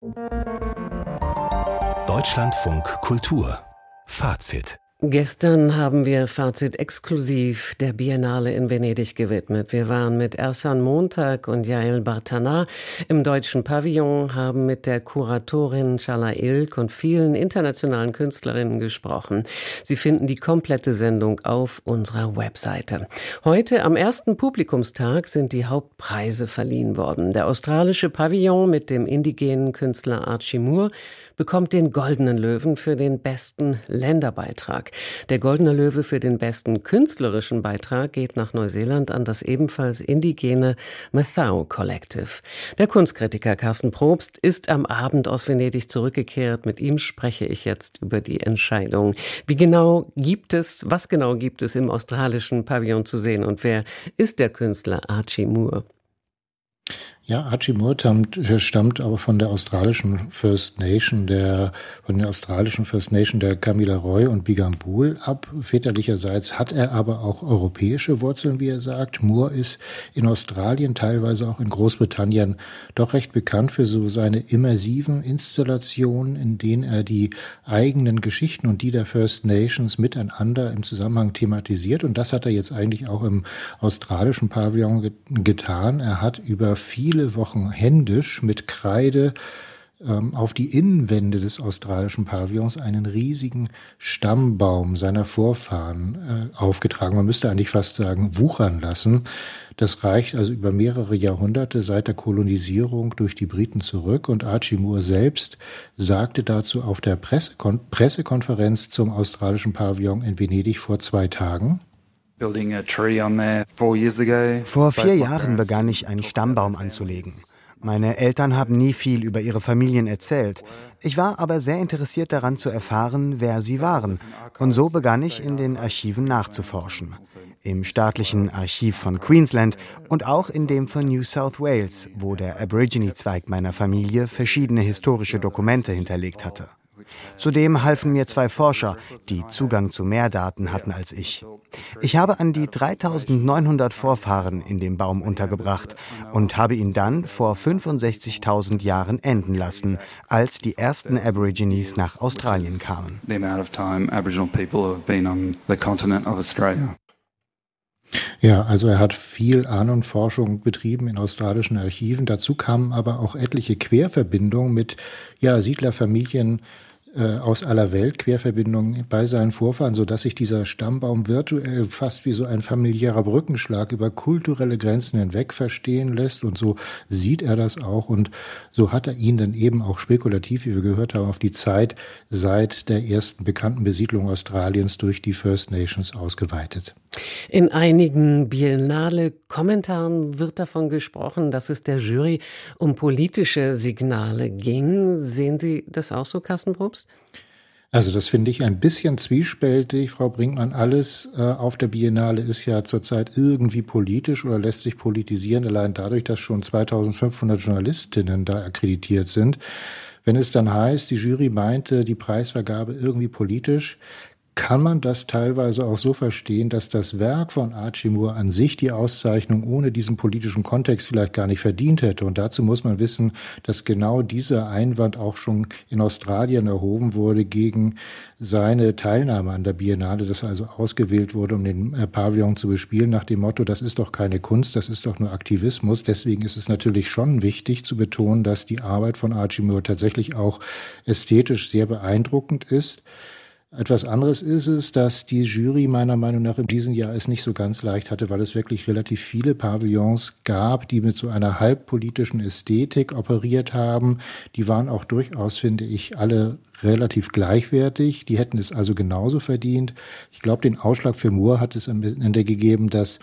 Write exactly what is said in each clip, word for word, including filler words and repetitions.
Deutschlandfunk Kultur Fazit. Gestern haben wir Fazit exklusiv der Biennale in Venedig gewidmet. Wir waren mit Ersan Montag und Yael Bartana im deutschen Pavillon, haben mit der Kuratorin Çağla İlk und vielen internationalen Künstlerinnen gesprochen. Sie finden die komplette Sendung auf unserer Webseite. Heute am ersten Publikumstag sind die Hauptpreise verliehen worden. Der australische Pavillon mit dem indigenen Künstler Archie Moore bekommt den Goldenen Löwen für den besten Länderbeitrag. Der Goldene Löwe für den besten künstlerischen Beitrag geht nach Neuseeland an das ebenfalls indigene Mathau Collective. Der Kunstkritiker Carsten Probst ist am Abend aus Venedig zurückgekehrt. Mit ihm spreche ich jetzt über die Entscheidung. Wie genau gibt es, was genau gibt es im australischen Pavillon zu sehen und wer ist der Künstler Archie Moore? Ja, Archie Moore stammt aber von der australischen First Nation, der, von der australischen First Nation der Kamilaroi und Bigambul ab. Väterlicherseits hat er aber auch europäische Wurzeln, wie er sagt. Moore ist in Australien, teilweise auch in Großbritannien, doch recht bekannt für so seine immersiven Installationen, in denen er die eigenen Geschichten und die der First Nations miteinander im Zusammenhang thematisiert. Und das hat er jetzt eigentlich auch im australischen Pavillon ge- getan. Er hat über viele viele Wochen händisch mit Kreide ähm, auf die Innenwände des australischen Pavillons einen riesigen Stammbaum seiner Vorfahren äh, aufgetragen. Man müsste eigentlich fast sagen, wuchern lassen. Das reicht also über mehrere Jahrhunderte seit der Kolonisierung durch die Briten zurück. Und Archie Moore selbst sagte dazu auf der Pressekon- Pressekonferenz zum australischen Pavillon in Venedig vor zwei Tagen: Vor vier Jahren begann ich, einen Stammbaum anzulegen. Meine Eltern haben nie viel über ihre Familien erzählt. Ich war aber sehr interessiert daran zu erfahren, wer sie waren. Und so begann ich, in den Archiven nachzuforschen. Im staatlichen Archiv von Queensland und auch in dem von New South Wales, wo der Aborigine-Zweig meiner Familie verschiedene historische Dokumente hinterlegt hatte. Zudem halfen mir zwei Forscher, die Zugang zu mehr Daten hatten als ich. Ich habe an die dreitausendneunhundert Vorfahren in dem Baum untergebracht und habe ihn dann vor fünfundsechzigtausend Jahren enden lassen, als die ersten Aborigines nach Australien kamen. Ja, also er hat viel Ahnenforschung betrieben in australischen Archiven. Dazu kamen aber auch etliche Querverbindungen mit ja, Siedlerfamilien äh, aus aller Welt, Querverbindungen bei seinen Vorfahren, sodass sich dieser Stammbaum virtuell fast wie so ein familiärer Brückenschlag über kulturelle Grenzen hinweg verstehen lässt. Und so sieht er das auch. Und so hat er ihn dann eben auch spekulativ, wie wir gehört haben, auf die Zeit seit der ersten bekannten Besiedlung Australiens durch die First Nations ausgeweitet. In einigen Biennale-Kommentaren wird davon gesprochen, dass es der Jury um politische Signale ging. Sehen Sie das auch so, Carsten Probst? Also das finde ich ein bisschen zwiespältig, Frau Brinkmann. Alles äh, auf der Biennale ist ja zurzeit irgendwie politisch oder lässt sich politisieren, allein dadurch, dass schon zweitausendfünfhundert Journalistinnen da akkreditiert sind. Wenn es dann heißt, die Jury meinte, die Preisvergabe irgendwie politisch, kann man das teilweise auch so verstehen, dass das Werk von Archie Moore an sich die Auszeichnung ohne diesen politischen Kontext vielleicht gar nicht verdient hätte. Und dazu muss man wissen, dass genau dieser Einwand auch schon in Australien erhoben wurde gegen seine Teilnahme an der Biennale, dass er also ausgewählt wurde, um den Pavillon zu bespielen, nach dem Motto, das ist doch keine Kunst, das ist doch nur Aktivismus. Deswegen ist es natürlich schon wichtig zu betonen, dass die Arbeit von Archie Moore tatsächlich auch ästhetisch sehr beeindruckend ist. Etwas anderes ist es, dass die Jury meiner Meinung nach in diesem Jahr es nicht so ganz leicht hatte, weil es wirklich relativ viele Pavillons gab, die mit so einer halbpolitischen Ästhetik operiert haben. Die waren auch durchaus, finde ich, alle relativ gleichwertig. Die hätten es also genauso verdient. Ich glaube, den Ausschlag für Moore hat es am Ende gegeben, dass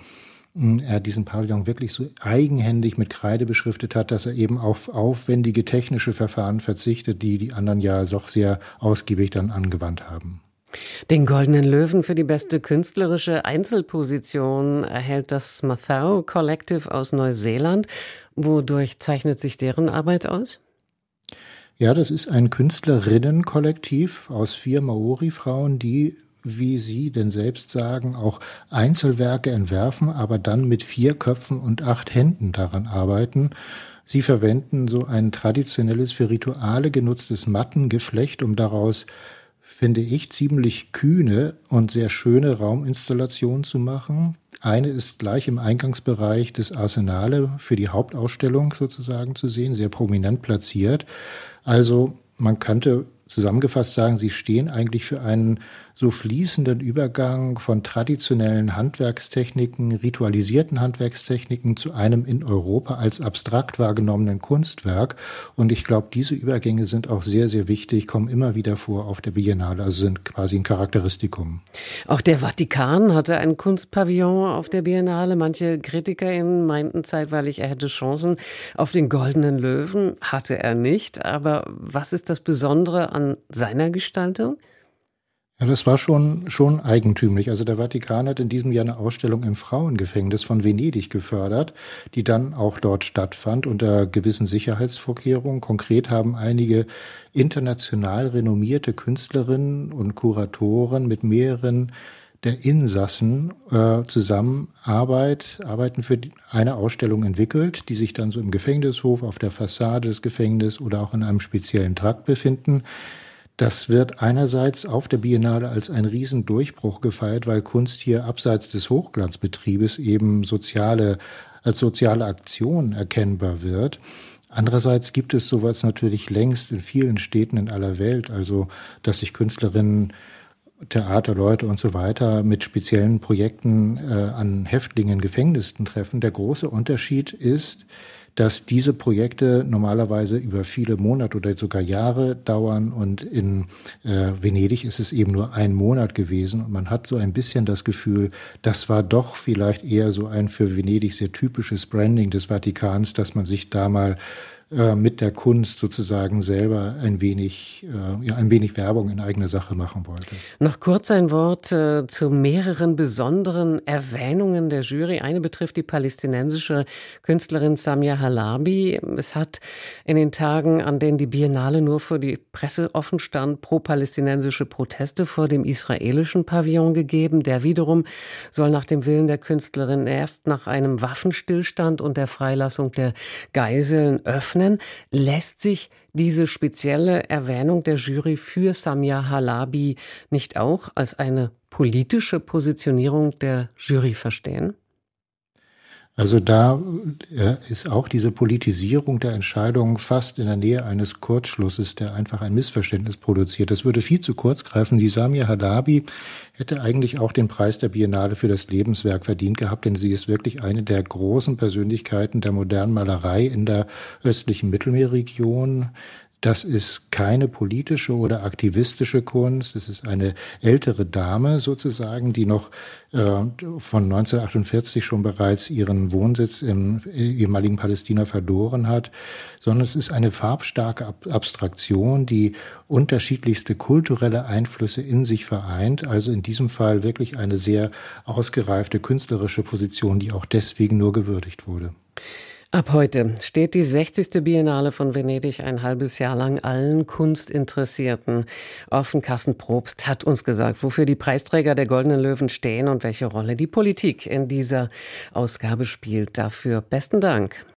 er diesen Pavillon wirklich so eigenhändig mit Kreide beschriftet hat, dass er eben auf aufwendige technische Verfahren verzichtet, die die anderen ja doch sehr ausgiebig dann angewandt haben. Den Goldenen Löwen für die beste künstlerische Einzelposition erhält das Mathau Collective aus Neuseeland. Wodurch zeichnet sich deren Arbeit aus? Ja, das ist ein Künstlerinnenkollektiv aus vier Maori-Frauen, die, wie Sie denn selbst sagen, auch Einzelwerke entwerfen, aber dann mit vier Köpfen und acht Händen daran arbeiten. Sie verwenden so ein traditionelles, für Rituale genutztes Mattengeflecht, um daraus, finde ich, ziemlich kühne und sehr schöne Rauminstallationen zu machen. Eine ist gleich im Eingangsbereich des Arsenale für die Hauptausstellung sozusagen zu sehen, sehr prominent platziert. Also man könnte zusammengefasst sagen, sie stehen eigentlich für einen so fließenden Übergang von traditionellen Handwerkstechniken, ritualisierten Handwerkstechniken zu einem in Europa als abstrakt wahrgenommenen Kunstwerk. Und ich glaube, diese Übergänge sind auch sehr, sehr wichtig, kommen immer wieder vor auf der Biennale, also sind quasi ein Charakteristikum. Auch der Vatikan hatte ein Kunstpavillon auf der Biennale. Manche KritikerInnen meinten zeitweilig, er hätte Chancen auf den Goldenen Löwen. Hatte er nicht. Aber was ist das Besondere an seiner Gestaltung? Ja, das war schon, schon eigentümlich. Also der Vatikan hat in diesem Jahr eine Ausstellung im Frauengefängnis von Venedig gefördert, die dann auch dort stattfand unter gewissen Sicherheitsvorkehrungen. Konkret haben einige international renommierte Künstlerinnen und Kuratoren mit mehreren der Insassen äh, zusammen Arbeit, Arbeiten für eine Ausstellung entwickelt, die sich dann so im Gefängnishof, auf der Fassade des Gefängnisses oder auch in einem speziellen Trakt befinden. Das wird einerseits auf der Biennale als ein Riesendurchbruch gefeiert, weil Kunst hier abseits des Hochglanzbetriebes eben soziale, als soziale Aktion erkennbar wird. Andererseits gibt es sowas natürlich längst in vielen Städten in aller Welt, also dass sich Künstlerinnen, Theaterleute und so weiter mit speziellen Projekten äh, an Häftlingen, Gefängnissen treffen. Der große Unterschied ist, dass diese Projekte normalerweise über viele Monate oder sogar Jahre dauern und in äh, Venedig ist es eben nur ein Monat gewesen und man hat so ein bisschen das Gefühl, das war doch vielleicht eher so ein für Venedig sehr typisches Branding des Vatikans, dass man sich da mal mit der Kunst sozusagen selber ein wenig, äh, ja, ein wenig Werbung in eigener Sache machen wollte. Noch kurz ein Wort äh, zu mehreren besonderen Erwähnungen der Jury. Eine betrifft die palästinensische Künstlerin Samia Halabi. Es hat in den Tagen, an denen die Biennale nur für die Presse offen stand, pro-palästinensische Proteste vor dem israelischen Pavillon gegeben. Der wiederum soll nach dem Willen der Künstlerin erst nach einem Waffenstillstand und der Freilassung der Geiseln öffnen. Lässt sich diese spezielle Erwähnung der Jury für Samia Halabi nicht auch als eine politische Positionierung der Jury verstehen? Also da ist auch diese Politisierung der Entscheidung fast in der Nähe eines Kurzschlusses, der einfach ein Missverständnis produziert. Das würde viel zu kurz greifen. Die Samia Halabi hätte eigentlich auch den Preis der Biennale für das Lebenswerk verdient gehabt, denn sie ist wirklich eine der großen Persönlichkeiten der modernen Malerei in der östlichen Mittelmeerregion. Das ist keine politische oder aktivistische Kunst. Es ist eine ältere Dame sozusagen, die noch äh, von neunzehnhundertachtundvierzig schon bereits ihren Wohnsitz im ehemaligen Palästina verloren hat, sondern es ist eine farbstarke Ab- Abstraktion, die unterschiedlichste kulturelle Einflüsse in sich vereint. Also in diesem Fall wirklich eine sehr ausgereifte künstlerische Position, die auch deswegen nur gewürdigt wurde. Ab heute steht die sechzigste Biennale von Venedig ein halbes Jahr lang allen Kunstinteressierten offen. Carsten Probst hat uns gesagt, wofür die Preisträger der Goldenen Löwen stehen und welche Rolle die Politik in dieser Ausgabe spielt. Dafür besten Dank.